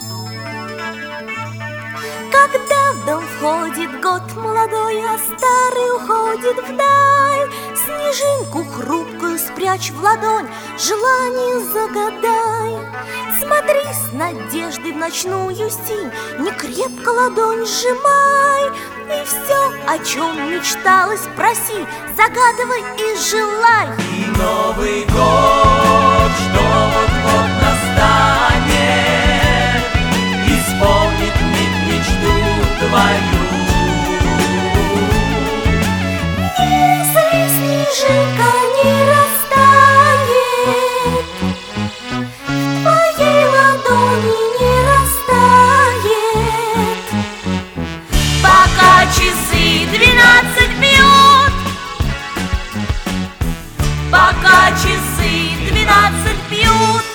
Когда в дом входит год молодой, а старый уходит вдаль, снежинку хрупкую спрячь в ладонь, желание загадай. Смотри с надеждой в ночную синь, не крепко ладонь сжимай, и все, о чем мечталось, проси, загадывай и желай. И Новый год, что вот-вот настанет, исполнит мечту твою. Если снежинка не растает, в твоей ладони не растает, Пока часы 12 бьют, пока часы 12 бьют.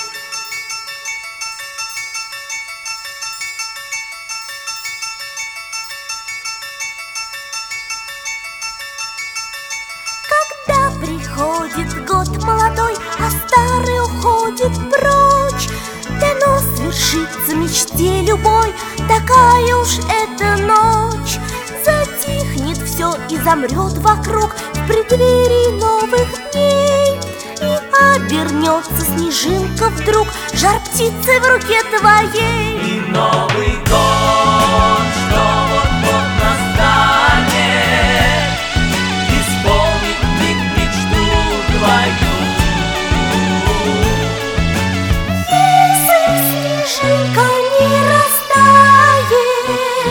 когда приходит год молодой, а старый уходит прочь, дано свершится мечте любой, такая уж эта ночь. Затихнет все и замрет вокруг в преддверии новых дней, и обернется снежинка вдруг жар птицы в руке твоей. И Новый год, что вот-вот настанет, исполнит мечту твою. Если снежинка не растает,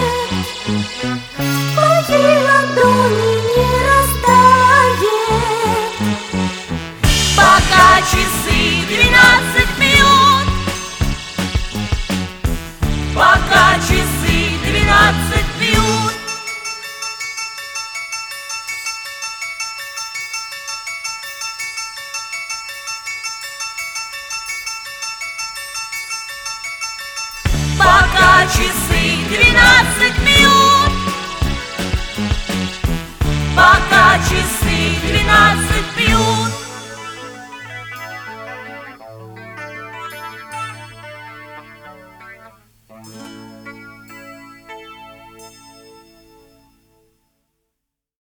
в твоей ладони не растает, Пока часы 12 бьют, пока часы 12 бьют. Пока часы 12